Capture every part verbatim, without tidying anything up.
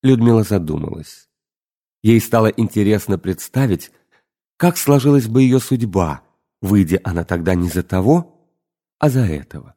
Людмила задумалась. Ей стало интересно представить, как сложилась бы ее судьба, выйдя она тогда не за того, а за этого.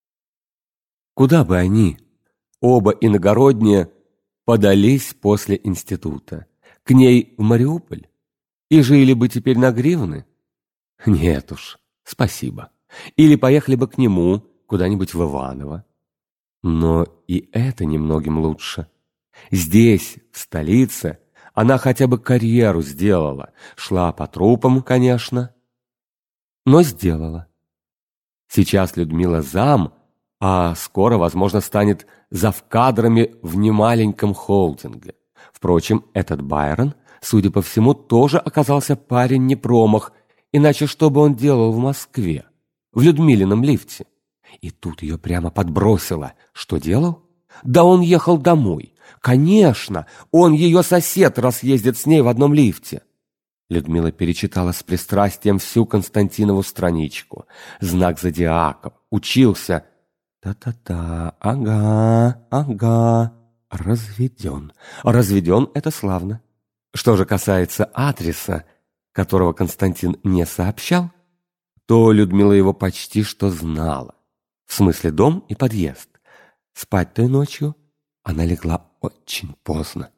Куда бы они, оба иногородние, подались после института? К ней в Мариуполь? И жили бы теперь на гривны? Нет уж, спасибо. Или поехали бы к нему, куда-нибудь в Иваново. Но и это немногим лучше. Здесь, в столице, она хотя бы карьеру сделала. Шла по трупам, конечно, но сделала. Сейчас Людмила зам, а скоро, возможно, станет завкадрами в немаленьком холдинге. Впрочем, этот Байрон, судя по всему, тоже оказался парень не промах, иначе что бы он делал в Москве, в Людмилином лифте? И тут ее прямо подбросило. Что делал? Да он ехал домой. Конечно, он ее сосед, раз ездит с ней в одном лифте. Людмила перечитала с пристрастием всю Константинову страничку. Знак зодиака. Учился. Та-та-та, ага, ага. Разведен. Разведен — это славно. Что же касается адреса, которого Константин не сообщал, то Людмила его почти что знала. В смысле дом и подъезд. Спать той ночью она легла очень поздно.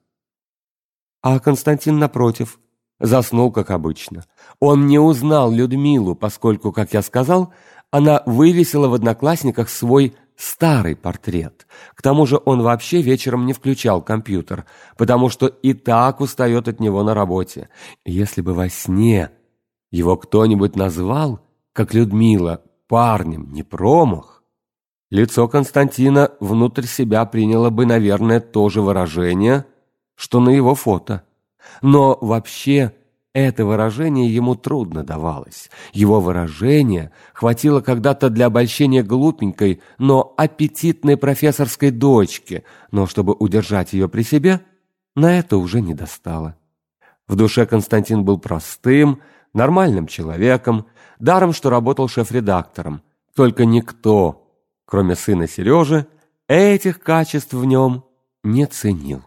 А Константин, напротив, заснул, как обычно. Он не узнал Людмилу, поскольку, как я сказал, она вывесила в Одноклассниках свой старый портрет. К тому же он вообще вечером не включал компьютер, потому что и так устает от него на работе. Если бы во сне его кто-нибудь назвал, как Людмила, парнем не промах, лицо Константина внутрь себя приняло бы, наверное, то же выражение, что на его фото. Но вообще это выражение ему трудно давалось. Его выражение хватило когда-то для обольщения глупенькой, но аппетитной профессорской дочки, но чтобы удержать ее при себе, на это уже не достало. В душе Константин был простым, нормальным человеком, даром, что работал шеф-редактором. Только никто, кроме сына Сережи, этих качеств в нем не ценил.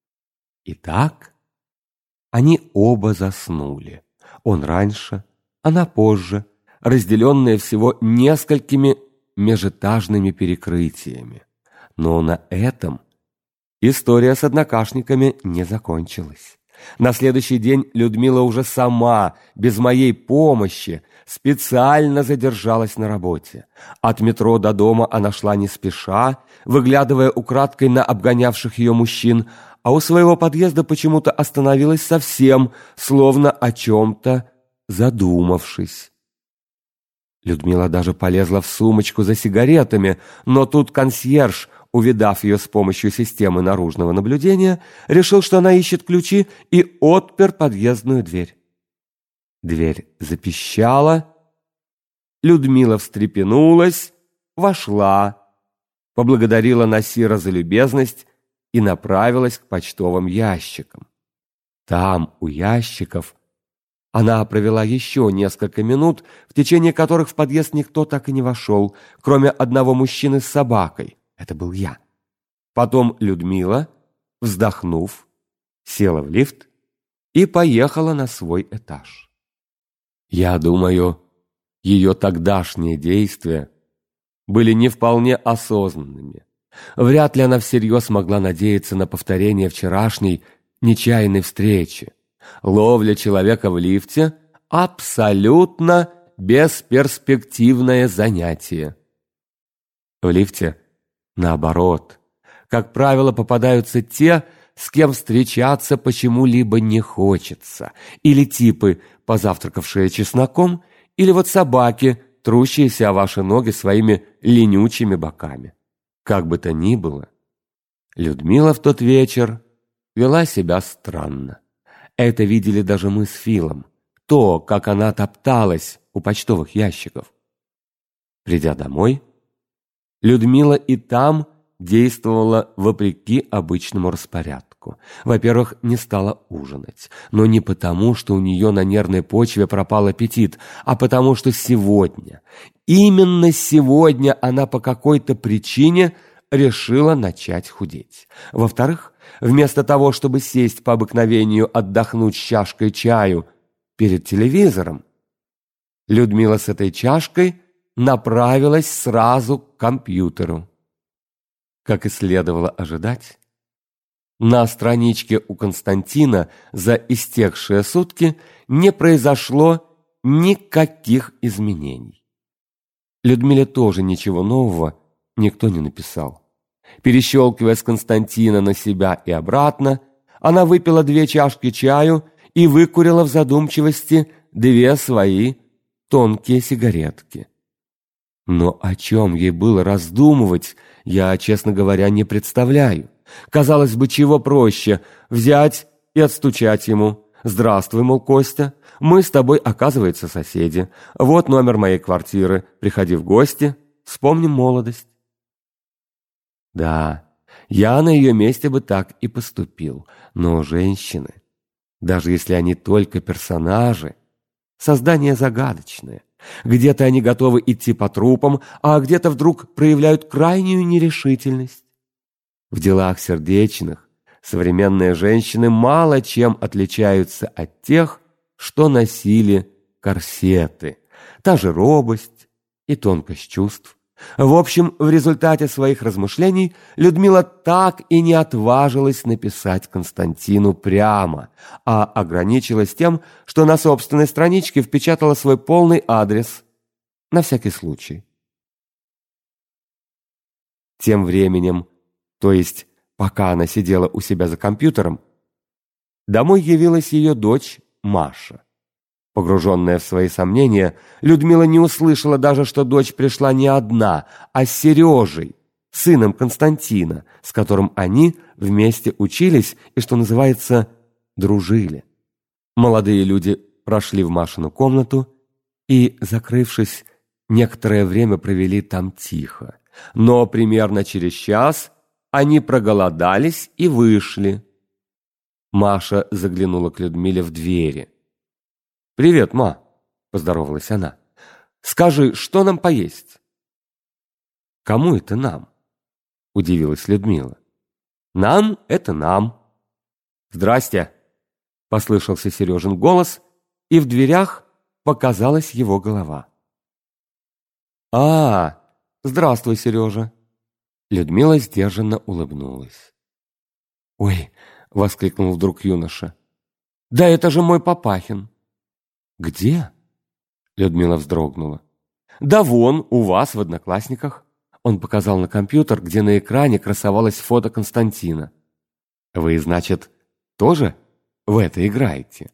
Итак, они оба заснули. Он раньше, она позже, разделенные всего несколькими межэтажными перекрытиями. Но на этом история с однокашниками не закончилась. На следующий день Людмила уже сама, без моей помощи, специально задержалась на работе. От метро до дома она шла не спеша, выглядывая украдкой на обгонявших ее мужчин, а у своего подъезда почему-то остановилась совсем, словно о чем-то задумавшись. Людмила даже полезла в сумочку за сигаретами, но тут консьерж, увидав ее с помощью системы наружного наблюдения, решил, что она ищет ключи, и отпер подъездную дверь. Дверь запищала. Людмила встрепенулась, вошла, поблагодарила Насира за любезность и направилась к почтовым ящикам. Там, у ящиков, она провела еще несколько минут, в течение которых в подъезд никто так и не вошел, кроме одного мужчины с собакой. Это был я. Потом Людмила, вздохнув, села в лифт и поехала на свой этаж. Я думаю, ее тогдашние действия были не вполне осознанными. Вряд ли она всерьез могла надеяться на повторение вчерашней нечаянной встречи. Ловля человека в лифте – абсолютно бесперспективное занятие. В лифте, наоборот, как правило, попадаются те, с кем встречаться почему-либо не хочется, или типы, позавтракавшие чесноком, или вот собаки, трущиеся о ваши ноги своими ленючими боками. Как бы то ни было, Людмила в тот вечер вела себя странно. Это видели даже мы с Филом. То, как она топталась у почтовых ящиков. Придя домой, Людмила и там действовала вопреки обычному распорядку. Во-первых, не стала ужинать. Но не потому, что у нее на нервной почве пропал аппетит, а потому, что сегодня, именно сегодня она по какой-то причине решила начать худеть. Во-вторых, вместо того, чтобы сесть по обыкновению отдохнуть с чашкой чаю перед телевизором, Людмила с этой чашкой направилась сразу к компьютеру. Как и следовало ожидать, на страничке у Константина за истекшие сутки не произошло никаких изменений. Людмиле тоже ничего нового никто не написал. Перещелкивая с Константина на себя и обратно, она выпила две чашки чаю и выкурила в задумчивости две свои тонкие сигаретки. Но о чем ей было раздумывать, я, честно говоря, не представляю. Казалось бы, чего проще – взять и отстучать ему. «Здравствуй, мол, Костя, мы с тобой, оказывается, соседи. Вот номер моей квартиры. Приходи в гости, вспомним молодость». Да, я на ее месте бы так и поступил. Но женщины, даже если они только персонажи, создания загадочные. Где-то они готовы идти по трупам, а где-то вдруг проявляют крайнюю нерешительность. В делах сердечных современные женщины мало чем отличаются от тех, что носили корсеты. Та же робость и тонкость чувств. В общем, в результате своих размышлений Людмила так и не отважилась написать Константину прямо, а ограничилась тем, что на собственной страничке впечатала свой полный адрес, на всякий случай. Тем временем, то есть пока она сидела у себя за компьютером, домой явилась ее дочь Маша. Погруженная в свои сомнения, Людмила не услышала даже, что дочь пришла не одна, а с Сережей, сыном Константина, с которым они вместе учились и, что называется, дружили. Молодые люди прошли в Машину комнату и, закрывшись, некоторое время провели там тихо. Но примерно через час они проголодались и вышли. Маша заглянула к Людмиле в двери. «Привет, ма», — поздоровалась она. «Скажи, что нам поесть?» «Кому это нам?» — удивилась Людмила. «Нам — это нам». «Здрасте», — послышался Сережин голос, и в дверях показалась его голова. «А, здравствуй, Сережа». Людмила сдержанно улыбнулась. «Ой», — воскликнул вдруг юноша, — «да это же мой Папахин». «Где?» — Людмила вздрогнула. «Да вон, у вас в Одноклассниках». Он показал на компьютер, где на экране красовалось фото Константина. «Вы, значит, тоже в это играете?»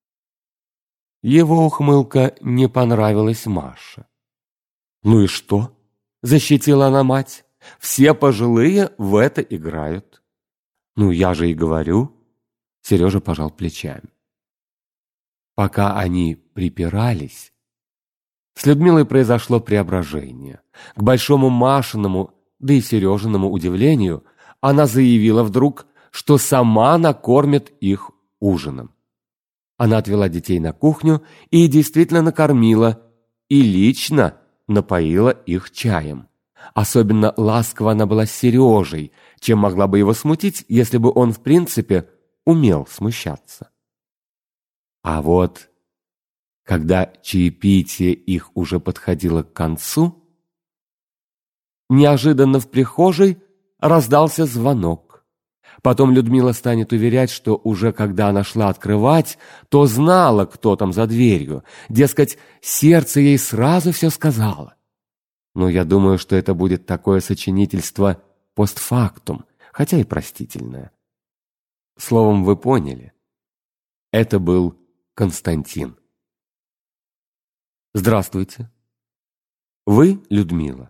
Его ухмылка не понравилась Маше. «Ну и что?» — защитила она мать. «Все пожилые в это играют». «Ну, я же и говорю». Сережа пожал плечами. Пока они припирались, с Людмилой произошло преображение. К большому Машиному, да и Сережиному удивлению, она заявила вдруг, что сама накормит их ужином. Она отвела детей на кухню и действительно накормила, и лично напоила их чаем. Особенно ласково она была с Сережей, чем могла бы его смутить, если бы он, в принципе, умел смущаться. А вот, когда чаепитие их уже подходило к концу, неожиданно в прихожей раздался звонок. Потом Людмила станет уверять, что уже когда она шла открывать, то знала, кто там за дверью. Дескать, сердце ей сразу все сказало. Но я думаю, что это будет такое сочинительство постфактум, хотя и простительное. Словом, вы поняли. Это был Константин. «Здравствуйте. Вы Людмила?»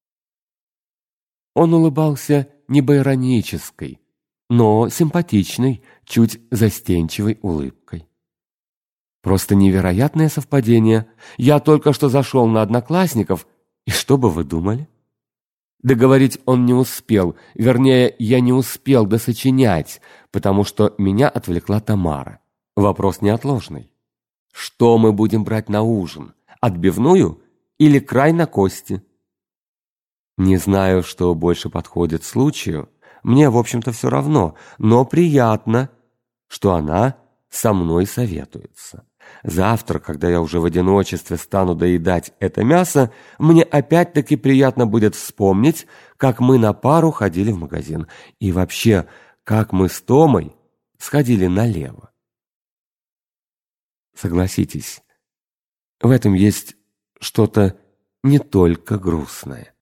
Он улыбался не байронической, но симпатичной, чуть застенчивой улыбкой. «Просто невероятное совпадение. Я только что зашел на Одноклассников, и что бы вы думали?» Договорить он не успел, вернее, я не успел досочинять, потому что меня отвлекла Тамара. Вопрос неотложный. Что мы будем брать на ужин? Отбивную или край на кости? Не знаю, что больше подходит случаю. Мне, в общем-то, все равно, но приятно, что она со мной советуется. Завтра, когда я уже в одиночестве стану доедать это мясо, мне опять-таки приятно будет вспомнить, как мы на пару ходили в магазин. И вообще, как мы с Томой сходили налево. Согласитесь, в этом есть что-то не только грустное.